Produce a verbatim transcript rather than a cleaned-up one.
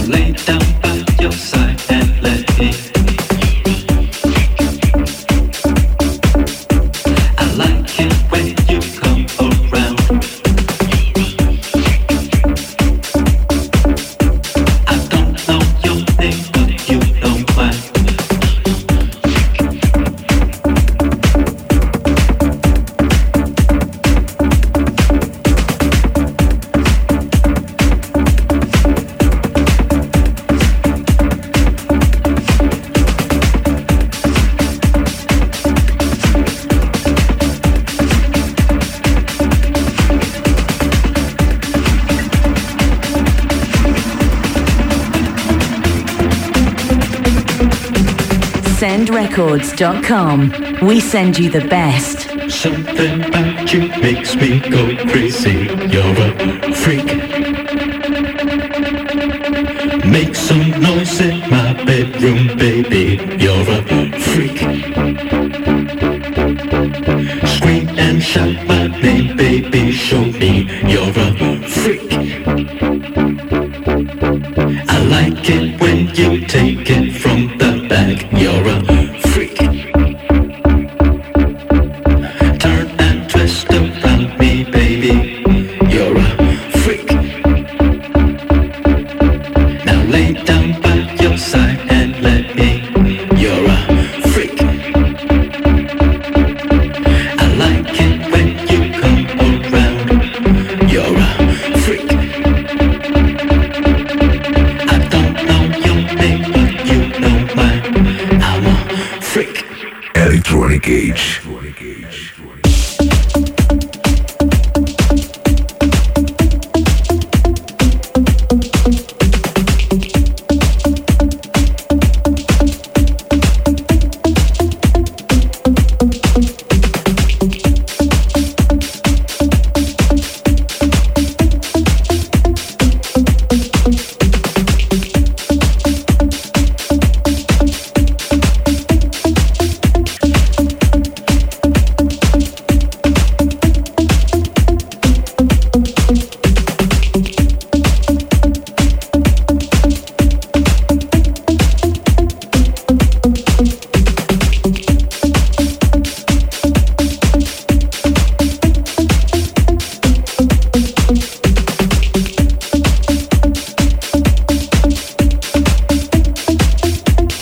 send records dot com. We send you the best. Something about you makes me go crazy. You're a freak. Make some noise in my bedroom, baby. You're a freak. Scream and shout my name, baby. Show me you're a freak. I like it when you take it from the back. You're a freak. Turn and twist around me, baby. You're a freak. Now lay down by your side and let me. You're a freak. I like it when you come around. You're a freak. I don't know your name, but you know mine. I'm a freak. Electronic Age.